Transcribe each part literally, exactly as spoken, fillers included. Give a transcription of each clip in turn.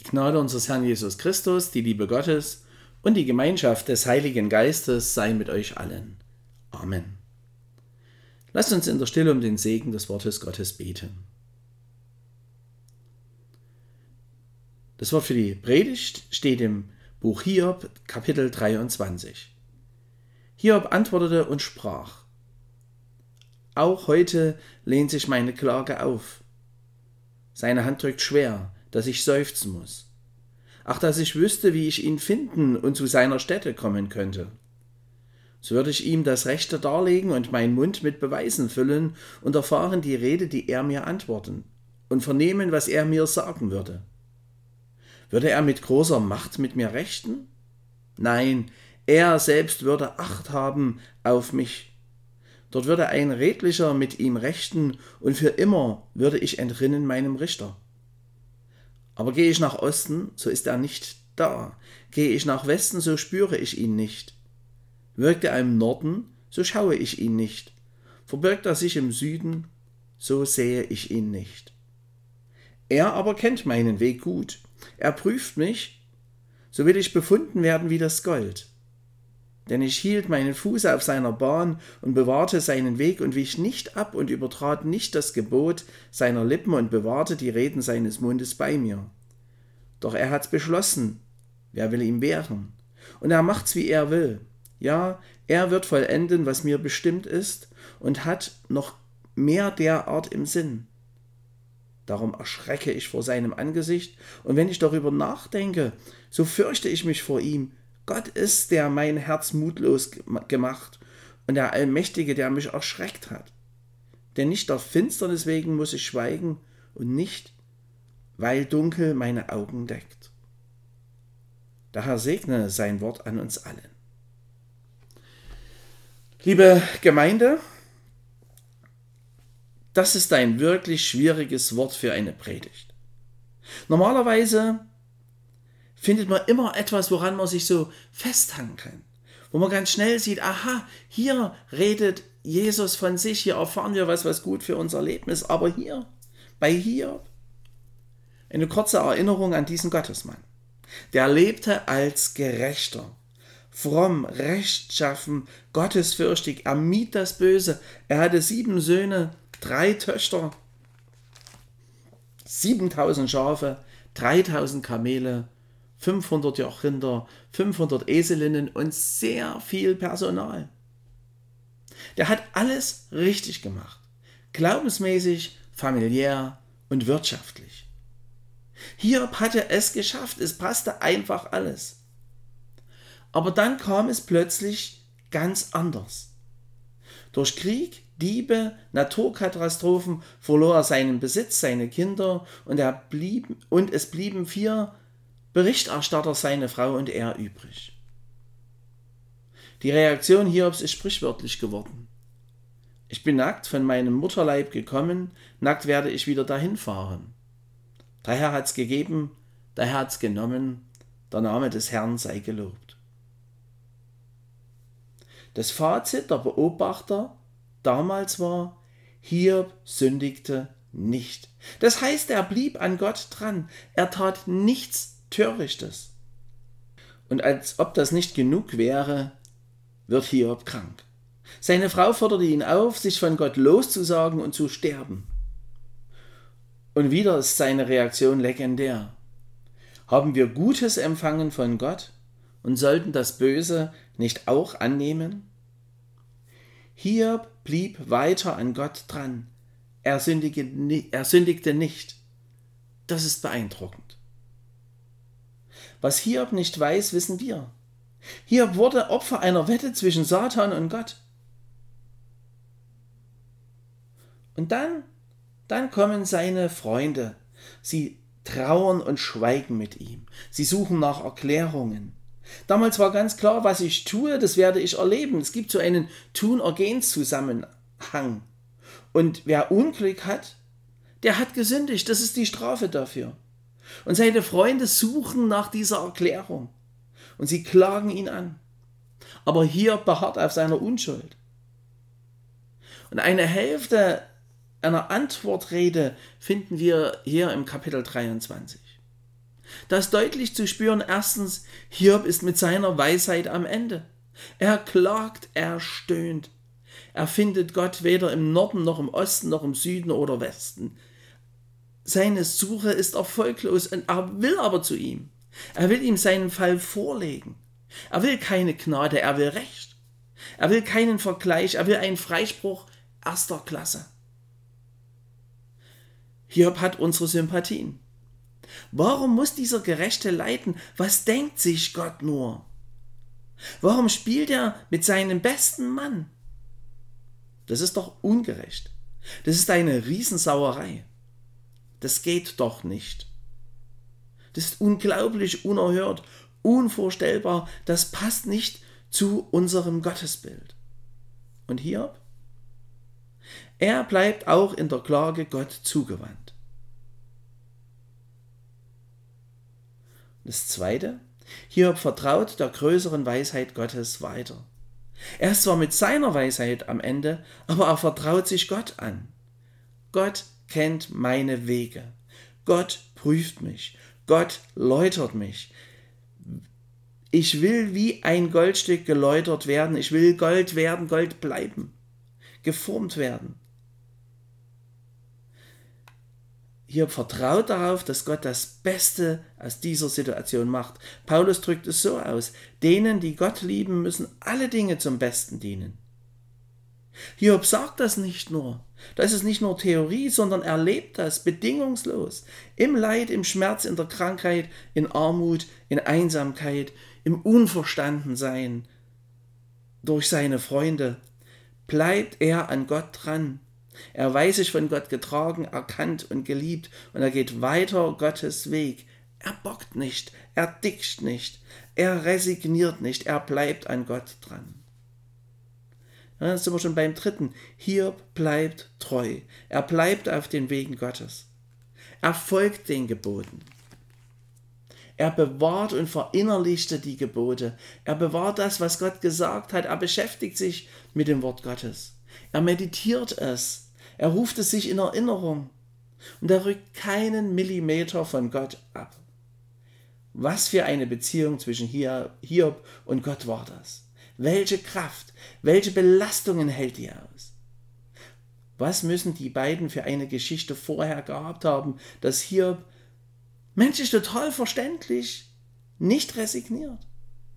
Gnade unseres Herrn Jesus Christus, die Liebe Gottes und die Gemeinschaft des Heiligen Geistes sei mit euch allen. Amen. Lasst uns in der Stille um den Segen des Wortes Gottes beten. Das Wort für die Predigt steht im Buch Hiob, Kapitel dreiundzwanzig. Hiob antwortete und sprach: Auch heute lehnt sich meine Klage auf. Seine Hand drückt schwer, dass ich seufzen muss. Ach, dass ich wüsste, wie ich ihn finden und zu seiner Stätte kommen könnte. So würde ich ihm das Rechte darlegen und meinen Mund mit Beweisen füllen und erfahren die Rede, die er mir antworten, und vernehmen, was er mir sagen würde. Würde er mit großer Macht mit mir rechten? Nein, er selbst würde Acht haben auf mich. Dort würde ein Redlicher mit ihm rechten, und für immer würde ich entrinnen meinem Richter. Aber gehe ich nach Osten, so ist er nicht da. Gehe ich nach Westen, so spüre ich ihn nicht. Wirkt er im Norden, so schaue ich ihn nicht. Verbirgt er sich im Süden, so sehe ich ihn nicht. Er aber kennt meinen Weg gut. Er prüft mich, so will ich befunden werden wie das Gold. Denn ich hielt meinen Fuß auf seiner Bahn und bewahrte seinen Weg und wich nicht ab und übertrat nicht das Gebot seiner Lippen und bewahrte die Reden seines Mundes bei mir. Doch er hat's beschlossen, wer will ihm wehren? Und er macht's, wie er will. Ja, er wird vollenden, was mir bestimmt ist, und hat noch mehr derart im Sinn. Darum erschrecke ich vor seinem Angesicht, und wenn ich darüber nachdenke, so fürchte ich mich vor ihm. Gott ist, der mein Herz mutlos gemacht, und der Allmächtige, der mich erschreckt hat. Denn nicht der Finsternis wegen muss ich schweigen, und nicht, weil Dunkel meine Augen deckt. Daher segne sein Wort an uns allen. Liebe Gemeinde, das ist ein wirklich schwieriges Wort für eine Predigt. Normalerweise findet man immer etwas, woran man sich so festhangen kann. Wo man ganz schnell sieht, aha, hier redet Jesus von sich, hier erfahren wir was, was gut für unser Leben ist. Aber hier, bei Hiob, eine kurze Erinnerung an diesen Gottesmann. Der lebte als Gerechter, fromm, rechtschaffen, gottesfürchtig, er mied das Böse. Er hatte sieben Söhne, drei Töchter, siebentausend Schafe, dreitausend Kamele, fünfhundert Jochrinder, fünfhundert Eselinnen und sehr viel Personal. Der hat alles richtig gemacht. Glaubensmäßig, familiär und wirtschaftlich. Hiob hatte es geschafft, es passte einfach alles. Aber dann kam es plötzlich ganz anders. Durch Krieg, Diebe, Naturkatastrophen verlor er seinen Besitz, seine Kinder und, er blieb, und es blieben vier Berichterstatter, seine Frau und er übrig. Die Reaktion Hiobs ist sprichwörtlich geworden. Ich bin nackt von meinem Mutterleib gekommen, nackt werde ich wieder dahin fahren. Der Herr hat's gegeben, der Herr hat's genommen, der Name des Herrn sei gelobt. Das Fazit der Beobachter damals war, Hiob sündigte nicht. Das heißt, er blieb an Gott dran, er tat nichts Törichtes. Und als ob das nicht genug wäre, wird Hiob krank. Seine Frau forderte ihn auf, sich von Gott loszusagen und zu sterben. Und wieder ist seine Reaktion legendär. Haben wir Gutes empfangen von Gott und sollten das Böse nicht auch annehmen? Hiob blieb weiter an Gott dran. Er sündigte, er sündigte nicht. Das ist beeindruckend. Was Hiob nicht weiß, wissen wir. Hiob wurde Opfer einer Wette zwischen Satan und Gott. Und dann, dann kommen seine Freunde. Sie trauern und schweigen mit ihm. Sie suchen nach Erklärungen. Damals war ganz klar, was ich tue, das werde ich erleben. Es gibt so einen Tun-Ergehens-Zusammenhang. Und wer Unglück hat, der hat gesündigt. Das ist die Strafe dafür. Und seine Freunde suchen nach dieser Erklärung. Und sie klagen ihn an. Aber Hiob beharrt auf seiner Unschuld. Und eine Hälfte einer Antwortrede finden wir hier im Kapitel dreiundzwanzig. Da ist deutlich zu spüren, erstens, Hiob ist mit seiner Weisheit am Ende. Er klagt, er stöhnt. Er findet Gott weder im Norden noch im Osten noch im Süden oder Westen. Seine Suche ist erfolglos und er will aber zu ihm. Er will ihm seinen Fall vorlegen. Er will keine Gnade, er will Recht. Er will keinen Vergleich, er will einen Freispruch erster Klasse. Hiob hat unsere Sympathien. Warum muss dieser Gerechte leiden? Was denkt sich Gott nur? Warum spielt er mit seinem besten Mann? Das ist doch ungerecht. Das ist eine Riesensauerei. Das geht doch nicht. Das ist unglaublich, unerhört, unvorstellbar. Das passt nicht zu unserem Gottesbild. Und Hiob? Er bleibt auch in der Klage Gott zugewandt. Das Zweite, Hiob vertraut der größeren Weisheit Gottes weiter. Er ist zwar mit seiner Weisheit am Ende, aber er vertraut sich Gott an. Gott kennt meine Wege. Gott prüft mich. Gott läutert mich. Ich will wie ein Goldstück geläutert werden. Ich will Gold werden, Gold bleiben, geformt werden. Hiob vertraut darauf, dass Gott das Beste aus dieser Situation macht. Paulus drückt es so aus: Denen, die Gott lieben, müssen alle Dinge zum Besten dienen. Hiob sagt das nicht nur. Das ist nicht nur Theorie, sondern er lebt das bedingungslos. Im Leid, im Schmerz, in der Krankheit, in Armut, in Einsamkeit, im Unverstandensein durch seine Freunde bleibt er an Gott dran. Er weiß sich von Gott getragen, erkannt und geliebt und er geht weiter Gottes Weg. Er bockt nicht, er dickt nicht, er resigniert nicht, er bleibt an Gott dran. Ja, dann sind wir schon beim dritten. Hiob bleibt treu. Er bleibt auf den Wegen Gottes. Er folgt den Geboten. Er bewahrt und verinnerlichte die Gebote. Er bewahrt das, was Gott gesagt hat. Er beschäftigt sich mit dem Wort Gottes. Er meditiert es. Er ruft es sich in Erinnerung. Und er rückt keinen Millimeter von Gott ab. Was für eine Beziehung zwischen Hiob und Gott war das? Welche Kraft, welche Belastungen hält die aus? Was müssen die beiden für eine Geschichte vorher gehabt haben, dass Hiob, menschlich total verständlich, nicht resigniert,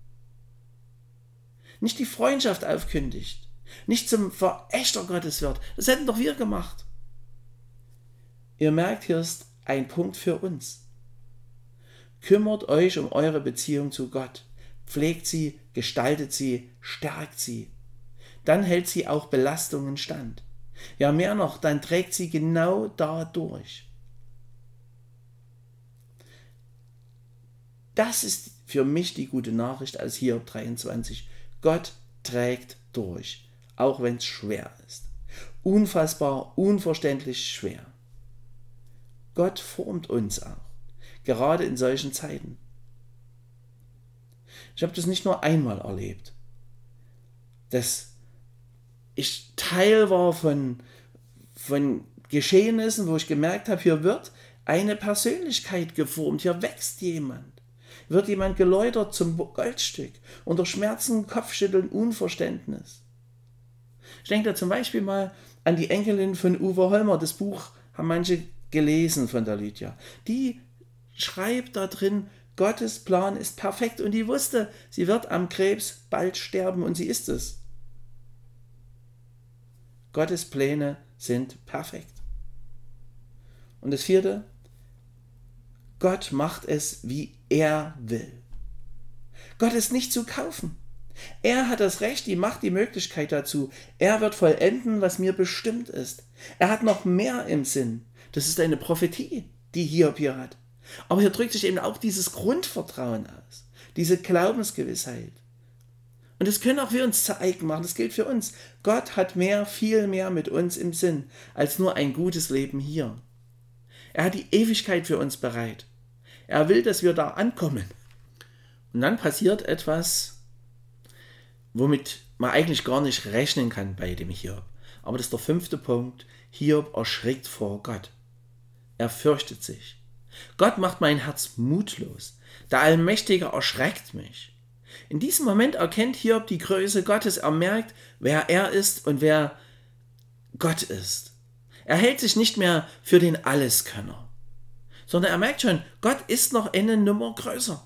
nicht die Freundschaft aufkündigt, nicht zum Verächter Gottes wird. Das hätten doch wir gemacht. Ihr merkt, hier ist ein Punkt für uns. Kümmert euch um eure Beziehung zu Gott. Pflegt sie, gestaltet sie, stärkt sie. Dann hält sie auch Belastungen stand. Ja, mehr noch, dann trägt sie genau da durch. Das ist für mich die gute Nachricht aus Hiob dreiundzwanzig. Gott trägt durch, auch wenn es schwer ist. Unfassbar, unverständlich schwer. Gott formt uns auch, gerade in solchen Zeiten. Ich habe das nicht nur einmal erlebt, dass ich Teil war von, von Geschehnissen, wo ich gemerkt habe, hier wird eine Persönlichkeit geformt, hier wächst jemand, wird jemand geläutert zum Goldstück, unter Schmerzen, Kopfschütteln, Unverständnis. Ich denke da zum Beispiel mal an die Enkelin von Uwe Holmer, das Buch haben manche gelesen von der Lydia. Die schreibt da drin, Gottes Plan ist perfekt und die wusste, sie wird am Krebs bald sterben und sie ist es. Gottes Pläne sind perfekt. Und das vierte, Gott macht es, wie er will. Gott ist nicht zu kaufen. Er hat das Recht, die Macht, die Möglichkeit dazu. Er wird vollenden, was mir bestimmt ist. Er hat noch mehr im Sinn. Das ist eine Prophetie, die Hiob hier hat. Aber hier drückt sich eben auch dieses Grundvertrauen aus, diese Glaubensgewissheit. Und das können auch wir uns zu eigen machen, das gilt für uns. Gott hat mehr, viel mehr mit uns im Sinn, als nur ein gutes Leben hier. Er hat die Ewigkeit für uns bereit. Er will, dass wir da ankommen. Und dann passiert etwas, womit man eigentlich gar nicht rechnen kann bei dem Hiob. Aber das ist der fünfte Punkt. Hiob erschrickt vor Gott. Er fürchtet sich. Gott macht mein Herz mutlos. Der Allmächtige erschreckt mich. In diesem Moment erkennt Hiob die Größe Gottes. Er merkt, wer er ist und wer Gott ist. Er hält sich nicht mehr für den Alleskönner, sondern er merkt schon, Gott ist noch eine Nummer größer.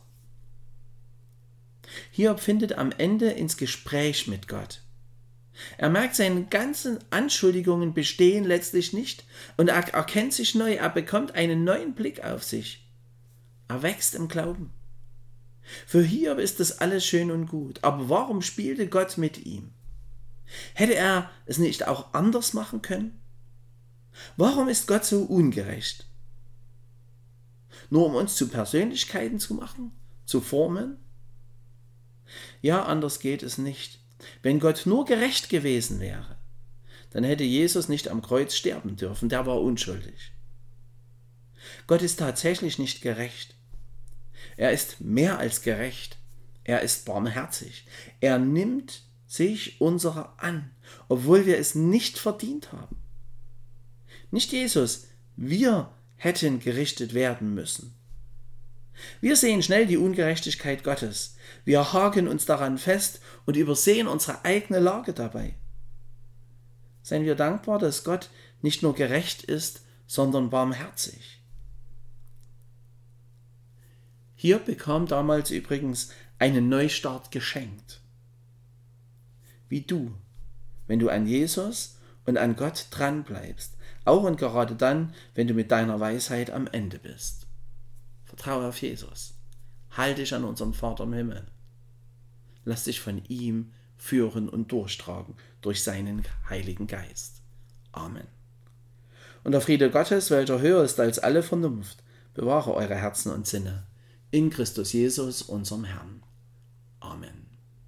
Hiob findet am Ende ins Gespräch mit Gott. Er merkt, seine ganzen Anschuldigungen bestehen letztlich nicht und er erkennt sich neu, er bekommt einen neuen Blick auf sich. Er wächst im Glauben. Für Hiob ist das alles schön und gut, aber warum spielte Gott mit ihm? Hätte er es nicht auch anders machen können? Warum ist Gott so ungerecht? Nur um uns zu Persönlichkeiten zu machen, zu formen? Ja, anders geht es nicht. Wenn Gott nur gerecht gewesen wäre, dann hätte Jesus nicht am Kreuz sterben dürfen, der war unschuldig. Gott ist tatsächlich nicht gerecht. Er ist mehr als gerecht. Er ist barmherzig. Er nimmt sich unserer an, obwohl wir es nicht verdient haben. Nicht Jesus, wir hätten gerichtet werden müssen. Wir sehen schnell die Ungerechtigkeit Gottes. Wir haken uns daran fest und übersehen unsere eigene Lage dabei. Seien wir dankbar, dass Gott nicht nur gerecht ist, sondern barmherzig. Hiob bekam damals übrigens einen Neustart geschenkt. Wie du, wenn du an Jesus und an Gott dranbleibst, auch und gerade dann, wenn du mit deiner Weisheit am Ende bist. Vertraue auf Jesus. Halte dich an unseren Vater im Himmel. Lass dich von ihm führen und durchtragen durch seinen Heiligen Geist. Amen. Und der Friede Gottes, welcher höher ist als alle Vernunft, bewahre eure Herzen und Sinne in Christus Jesus, unserem Herrn. Amen.